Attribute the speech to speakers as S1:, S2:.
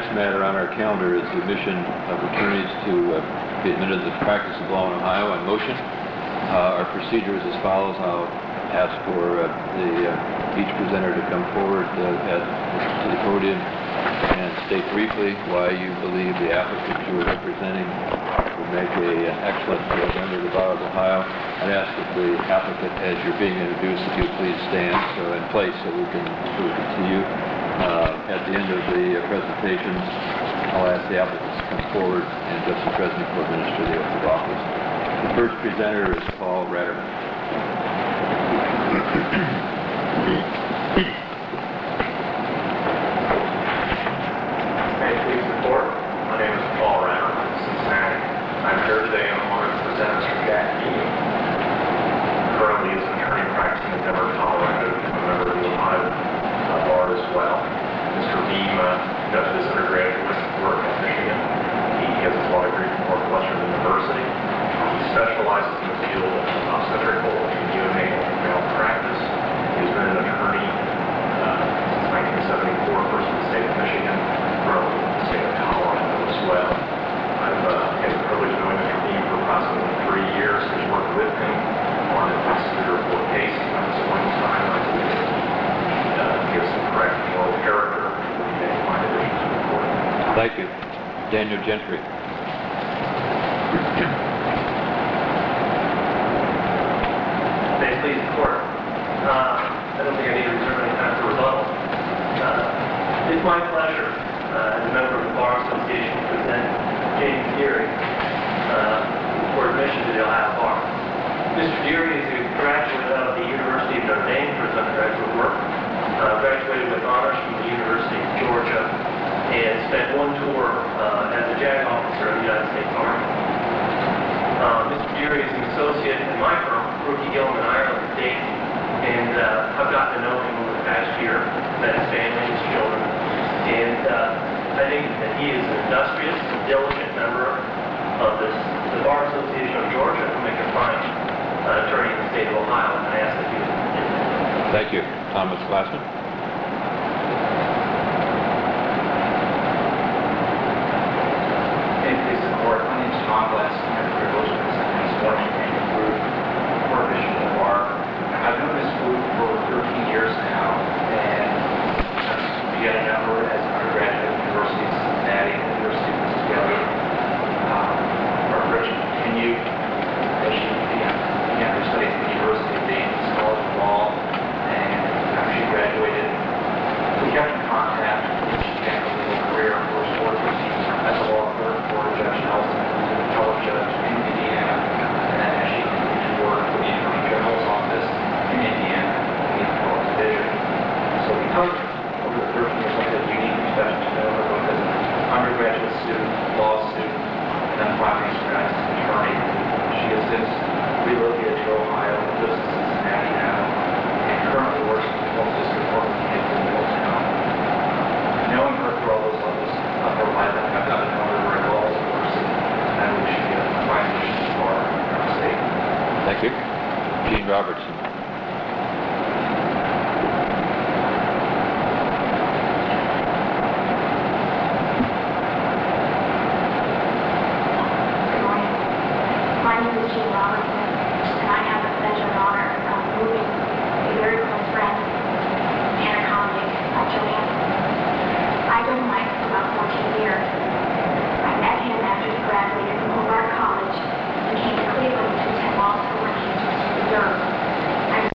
S1: next matter on our calendar is the admission of attorneys to be admitted to the practice of law in Ohio. On motion, our procedure is as follows. I'll ask for each presenter to come forward to the podium and state briefly why you believe the applicant you are representing would make an excellent member of the Bar of Ohio. I'd ask that the applicant, as you're being introduced, if you please stand in place so we can see you. At the end of the presentations, I'll ask the applicants to come forward and Justice Resnick will administer the oath of office. The first presenter is Paul Ratterman.
S2: May it please the court, my name is Paul Ratterman from Cincinnati. I'm here today on honor to present Mr. Jack Beam. Currently is an attorney practicing in Denver, Colorado, a member of the Ohio Bar as well. Mr. Beam does his undergraduate work at Michigan. He has his law degree from Northwestern University. He specializes in the field of obstetrical and neonatal malpractice. He's been an attorney since 1974, first in the state of Michigan, currently in the state of Colorado as well. I've had the privilege of knowing Mr. Beam for approximately 3 years. I've worked with him on at least 3 or 4 cases at this point in time. I believe he gives some correct moral character.
S1: Thank you. Daniel Gentry.
S3: May it please the court. I don't think I need to reserve any time for rebuttal. It's my pleasure, as a member of the Bar Association, to present James Deary for admission to the Ohio Bar. Mr. Deary is a graduate of the University of Notre Dame for his undergraduate work. Graduated with honors from the University of Georgia and spent 1 tour as a JAG officer of the United States Army. Mr. Deary is an associate in my firm, Rookie Gilman, Ireland, State, and I've gotten to know him over the past year, met his family, his children, and I think that he is an industrious and diligent member of the Bar Association of Georgia, who make a fine attorney in the state of Ohio, and I ask that you admit.
S1: Thank you. Thomas Glassman.
S4: My name is Tom Glass. I have the privilege of presenting this morning Andrew Booth for admission to the bar. I've known Ms. Booth for 13 years now, and we got a number as an undergraduate at the University of Cincinnati and the University of Mississippi. Our friendship continued as she began her studies at the University of Dayton College of Law, and after she graduated, we kept in contact. She began her legal career in first court proceedings as a law clerk for Judge Nelson, who's an appellate judge in Indiana, and then as she continued to work for the Attorney General's office in Indiana in the appellate division. So because over the 13 years I've had a unique respect to know her both as an undergraduate student, law student, and then finally as an attorney. She has since relocated to Ohio, lives in Cincinnati now, and currently works in the 12th District Court of Kansas, Middletown. Knowing her through all those levels of her life, I've gotten to know her very well as a person, and I wish she a fine addition to our state.
S1: Thank you. Gene Robertson.